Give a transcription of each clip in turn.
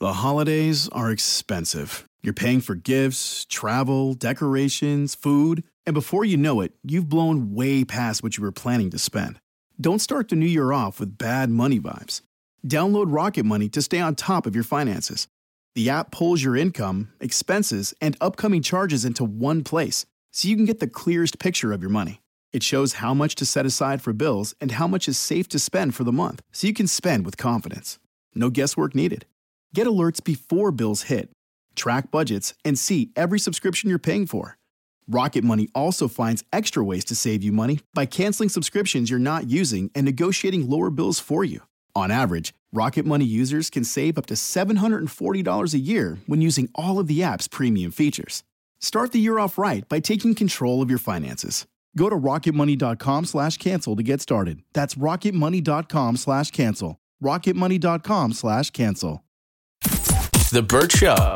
The holidays are expensive. You're paying for gifts, travel, decorations, food, and before you know it, you've blown way past what you were planning to spend. Don't start the new year off with bad money vibes. Download Rocket Money to stay on top of your finances. The app pulls your income, expenses, and upcoming charges into one place, so you can get the clearest picture of your money. It shows how much to set aside for bills and how much is safe to spend for the month, so you can spend with confidence. No guesswork needed. Get alerts before bills hit. Track budgets and see every subscription you're paying for. Rocket Money also finds extra ways to save you money by canceling subscriptions you're not using and negotiating lower bills for you. On average, Rocket Money users can save up to $740 a year when using all of the app's premium features. Start the year off right by taking control of your finances. Go to rocketmoney.com/cancel to get started. That's rocketmoney.com/cancel. rocketmoney.com/cancel. The Burt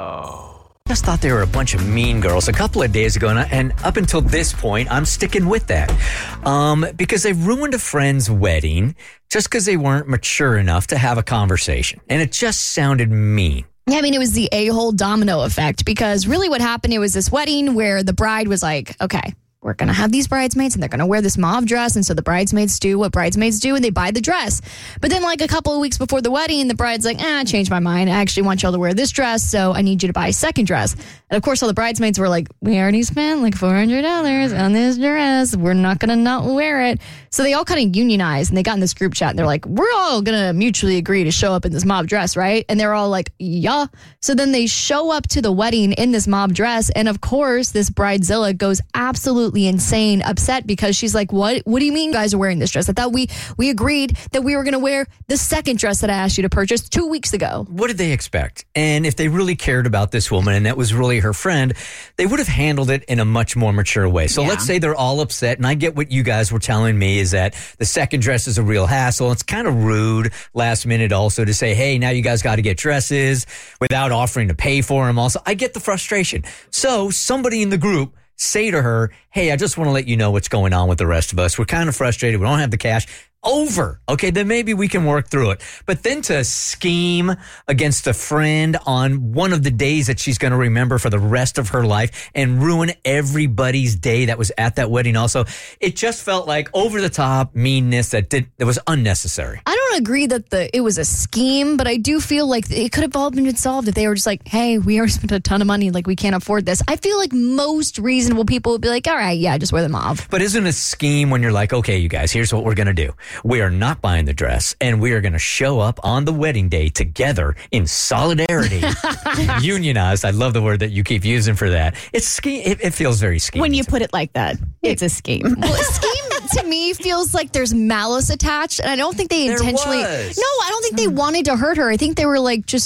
Show. Just thought they were a bunch of mean girls a couple of days ago, and up until this point, I'm sticking with that. Because they ruined a friend's wedding just because they weren't mature enough to have a conversation. And it just sounded mean. Yeah, I mean, it was the a-hole domino effect because really what happened, it was this wedding where the bride was like, okay, we're going to have these bridesmaids and they're going to wear this mauve dress. And so the bridesmaids do what bridesmaids do and they buy the dress. But then like a couple of weeks before the wedding, the bride's like, I changed my mind. I actually want y'all to wear this dress. So I need you to buy a second dress. And of course, all the bridesmaids were like, we already spent like $400 on this dress. We're not going to not wear it. So they all kind of unionized and they got in this group chat and they're like, we're all going to mutually agree to show up in this mauve dress, right? And they're all like, yeah. So then they show up to the wedding in this mauve dress. And of course, this bridezilla goes absolutely insane, upset because she's like, what do you mean you guys are wearing this dress? I thought we agreed that we were going to wear the second dress that I asked you to purchase 2 weeks ago. What did they expect? And if they really cared about this woman and that was really her friend, they would have handled it in a much more mature way. So let's say they're all upset. And I get what you guys were telling me is that the second dress is a real hassle. It's kind of rude last minute also to say, hey, now you guys got to get dresses without offering to pay for them. Also, I get the frustration. So somebody in the group say to her, hey, I just want to let you know what's going on with the rest of us. We're kind of frustrated. We don't have the cash. Over. Okay, then maybe we can work through it. But then to scheme against a friend on one of the days that she's going to remember for the rest of her life and ruin everybody's day that was at that wedding also, it just felt like over the top meanness that was unnecessary. I don't agree that it was a scheme, but I do feel like it could have all been solved if they were just like, hey, we already spent a ton of money, like we can't afford this. I feel like most reasonable people would be like, all right, yeah, just wear the mauve. But isn't a unscheme when you're like, okay, you guys, here's what we're going to do. We are not buying the dress, and we are going to show up on the wedding day together in solidarity. Unionized. I love the word that you keep using for that. It's scheme. It feels very scheme. When you put it like that, it's a scheme. Well, a scheme to me feels like there's malice attached, and I don't think they intentionally. No, I don't think they wanted to hurt her. I think they were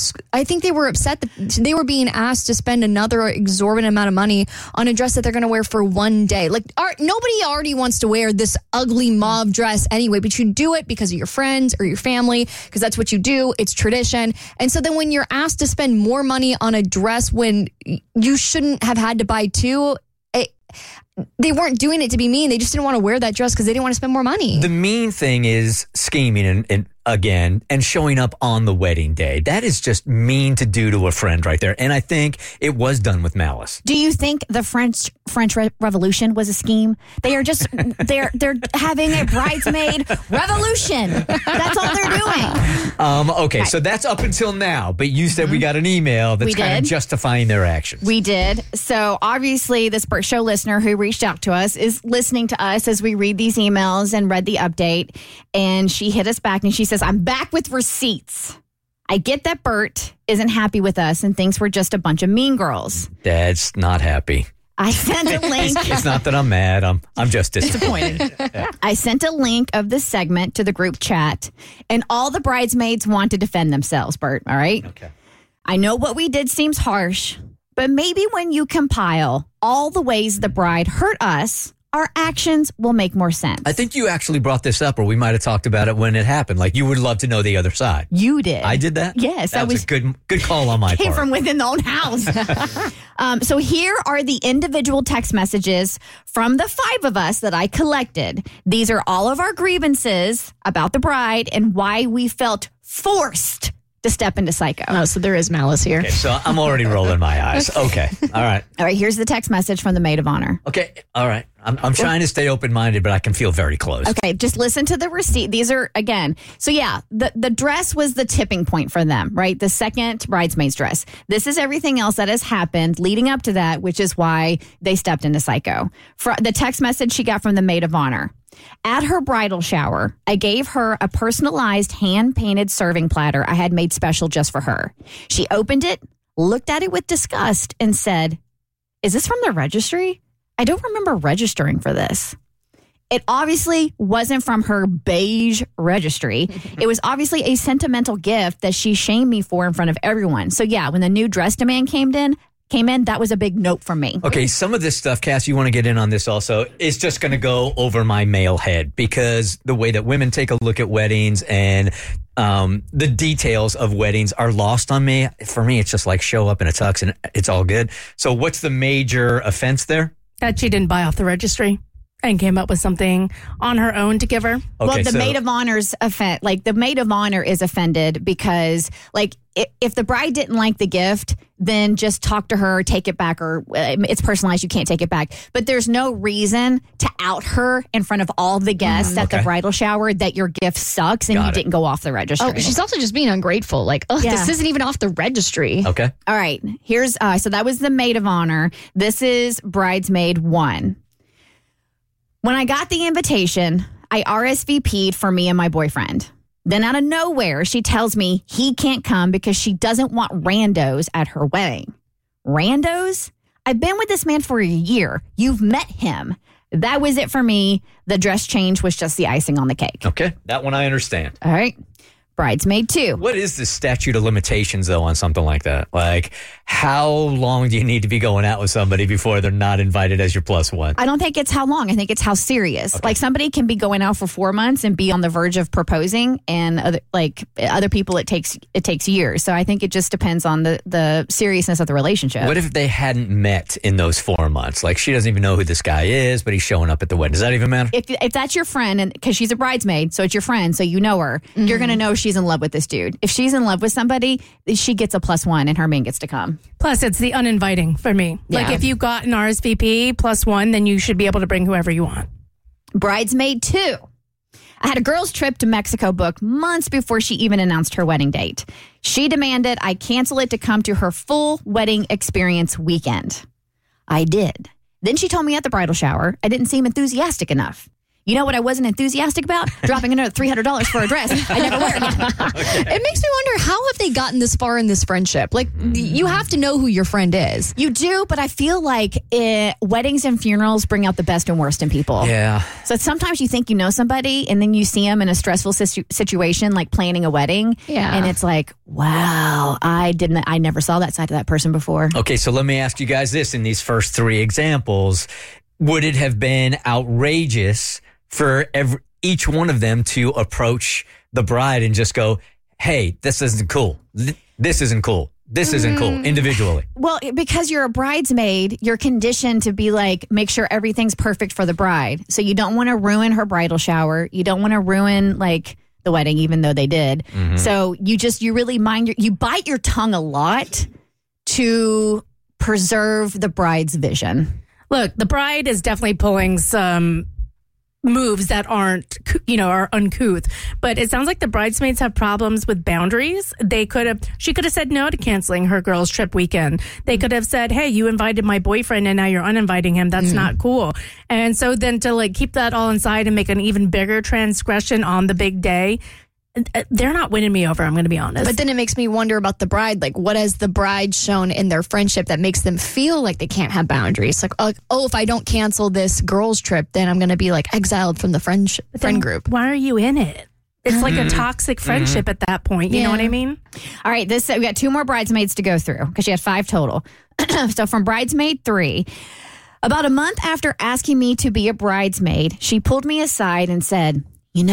I think they were upset that they were being asked to spend another exorbitant amount of money on a dress that they're going to wear for one day. Like, nobody already wants to wear this ugly mauve dress anyway, but you do it because of your friends or your family, because that's what you do. It's tradition. And so then when you're asked to spend more money on a dress when you shouldn't have had to buy two, they weren't doing it to be mean. They just didn't want to wear that dress because they didn't want to spend more money. The mean thing is scheming and showing up on the wedding day. That is just mean to do to a friend right there. And I think it was done with malice. Do you think the French Revolution was a scheme? They are just they're having a bridesmaid revolution. That's all they're doing. Okay, so that's up until now. But you said we got an email that's kind of justifying their actions. We did. So obviously, this Burt Show listener who reached out to us is listening to us as we read these emails and read the update. And she hit us back and she says, I'm back with receipts. I get that Burt isn't happy with us and thinks we're just a bunch of mean girls. Dad's not happy. I sent a link. It's not that I'm mad. I'm just disappointed. I sent a link of this segment to the group chat, and all the bridesmaids want to defend themselves, Burt. All right? Okay. I know what we did seems harsh, but maybe when you compile all the ways the bride hurt us, our actions will make more sense. I think you actually brought this up, or we might have talked about it when it happened. Like, you would love to know the other side. You did. I did that? Yes. That was a good call on my part. Came from within the own house. So here are the individual text messages from the 5 of us that I collected. These are all of our grievances about the bride and why we felt forced to step into psycho. Oh, so there is malice here. Okay, so I'm already rolling my eyes. Okay. All right. All right, here's the text message from the maid of honor. Okay. All right. I'm trying to stay open-minded, but I can feel very close. Okay, just listen to the receipt. These are, again, so yeah, the dress was the tipping point for them, right? The second bridesmaid's dress. This is everything else that has happened leading up to that, which is why they stepped into psycho. For the text message she got from the maid of honor. At her bridal shower, I gave her a personalized hand-painted serving platter I had made special just for her. She opened it, looked at it with disgust, and said, "Is this from the registry? I don't remember registering for this." It obviously wasn't from her beige registry. It was obviously a sentimental gift that she shamed me for in front of everyone. So yeah, when the new dress demand came in, that was a big note from me. Okay, some of this stuff, Cass, you want to get in on this also, is just going to go over my male head because the way that women take a look at weddings and the details of weddings are lost on me. For me, it's just like show up in a tux and it's all good. So what's the major offense there? That she didn't buy off the registry and came up with something on her own to give her. Okay, well, the maid of honor's the maid of honor is offended because, like, if the bride didn't like the gift, then just talk to her, take it back, or it's personalized, you can't take it back. But there's no reason to out her in front of all the guests at the bridal shower that your gift sucks and you didn't go off the registry. Oh, she's also just being ungrateful. Like, this isn't even off the registry. Okay. All right. Here's so that was the maid of honor. This is bridesmaid 1. When I got the invitation, I RSVP'd for me and my boyfriend. Then out of nowhere, she tells me he can't come because she doesn't want randos at her wedding. Randos? I've been with this man for a year. You've met him. That was it for me. The dress change was just the icing on the cake. Okay, that one I understand. All right. Bridesmaid 2. What is the statute of limitations, though, on something like that? Like, how long do you need to be going out with somebody before they're not invited as your plus one? I don't think it's how long. I think it's how serious. Okay. Like, somebody can be going out for 4 months and be on the verge of proposing, and other people, it takes years. So I think it just depends on the seriousness of the relationship. What if they hadn't met in those 4 months? Like, she doesn't even know who this guy is, but he's showing up at the wedding. Does that even matter? If that's your friend, and because she's a bridesmaid, so it's your friend, so you know her, you're going to know she's in love with this dude. If she's in love with somebody, she gets a +1 and her man gets to come. Plus, it's the uninviting for me. Yeah. Like, if you got an RSVP +1, then you should be able to bring whoever you want. Bridesmaid 2. I had a girls' trip to Mexico booked months before she even announced her wedding date. She demanded I cancel it to come to her full wedding experience weekend. I did. Then she told me at the bridal shower I didn't seem enthusiastic enough. You know what I wasn't enthusiastic about? Dropping another $300 for a dress I never wear again. It makes me wonder, how have they gotten this far in this friendship? Like, you have to know who your friend is. You do, but I feel like weddings and funerals bring out the best and worst in people. Yeah. So sometimes you think you know somebody, and then you see them in a stressful situation, like planning a wedding. Yeah. And it's like, wow, I never saw that side of that person before. Okay, so let me ask you guys this. In these first 3 examples, would it have been outrageous for each one of them to approach the bride and just go, hey, this isn't cool. This isn't cool. This isn't cool, individually? Well, because you're a bridesmaid, you're conditioned to be like, make sure everything's perfect for the bride. So you don't want to ruin her bridal shower. You don't want to ruin, like, the wedding, even though they did. Mm-hmm. So you really you bite your tongue a lot to preserve the bride's vision. Look, the bride is definitely pulling some moves that aren't, are uncouth. But it sounds like the bridesmaids have problems with boundaries. She could have said no to canceling her girls' trip weekend. They could have said, hey, you invited my boyfriend and now you're uninviting him. That's not cool. And so then to keep that all inside and make an even bigger transgression on the big day, they're not winning me over, I'm going to be honest. But then it makes me wonder about the bride. Like, what has the bride shown in their friendship that makes them feel like they can't have boundaries? Like, oh, if I don't cancel this girls' trip, then I'm going to be exiled from the friend group. Why are you in it? It's like a toxic friendship at that point. You know what I mean? All right, we got 2 more bridesmaids to go through because she had 5 total. So from bridesmaid 3, about a month after asking me to be a bridesmaid, she pulled me aside and said,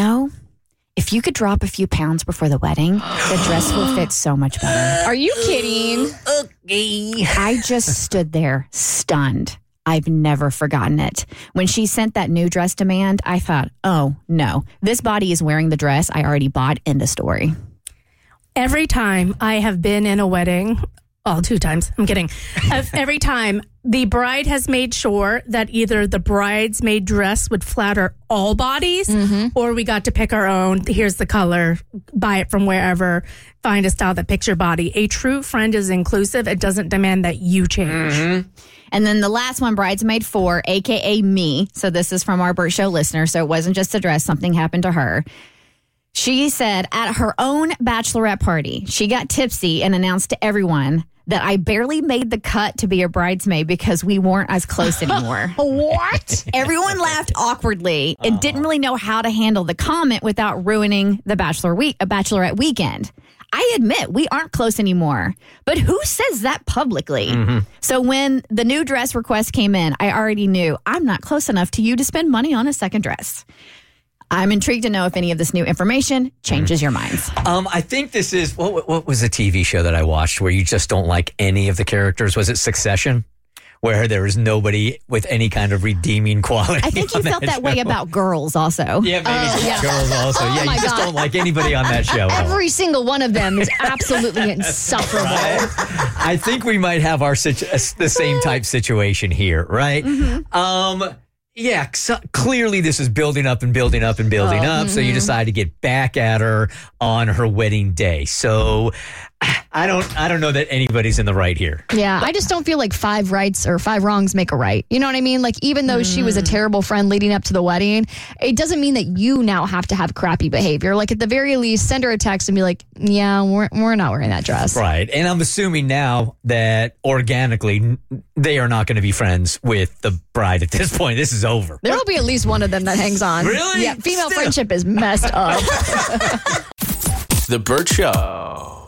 if you could drop a few pounds before the wedding, the dress will fit so much better. Are you kidding? Okay. I just stood there stunned. I've never forgotten it. When she sent that new dress demand, I thought, oh, no. This body is wearing the dress I already bought. End of story. Every time I have been in a wedding, 2 times, I'm kidding. Every time the bride has made sure that either the bridesmaid dress would flatter all bodies or we got to pick our own. Here's the color, buy it from wherever, find a style that picks your body. A true friend is inclusive. It doesn't demand that you change. And then the last one, bridesmaid 4, a.k.a. me. So this is from our Burt Show listener. So it wasn't just a dress. Something happened to her. She said at her own bachelorette party, she got tipsy and announced to everyone that I barely made the cut to be a bridesmaid because we weren't as close anymore. What? Everyone laughed awkwardly and didn't really know how to handle the comment without ruining the bachelorette weekend. I admit we aren't close anymore, but who says that publicly? So when the new dress request came in, I already knew I'm not close enough to you to spend money on a second dress. I'm intrigued to know if any of this new information changes your minds. I think this is, what was a TV show that I watched where you just don't like any of the characters? Was it Succession? Where there was nobody with any kind of redeeming quality. I think you felt that way about Girls also. Yeah, maybe Girls also. Oh, Yeah, my you just God. don't like anybody on that show. Every single one of them is absolutely insufferable. I think we might have the same type situation here, right? Yeah, clearly this is building up and building up and building up. So you decide to get back at her on her wedding day. So I don't know that anybody's in the right here. Yeah, I just don't feel like 5 rights or 5 wrongs make a right. You know what I mean? Like, even though she was a terrible friend leading up to the wedding, it doesn't mean that you now have to have crappy behavior. Like, at the very least, send her a text and be like, yeah, we're not wearing that dress. Right. And I'm assuming now that organically they are not going to be friends with the bride at this point. This is over. There will be at least one of them that hangs on. Really? Yeah, female friendship is messed up. The Burt Show.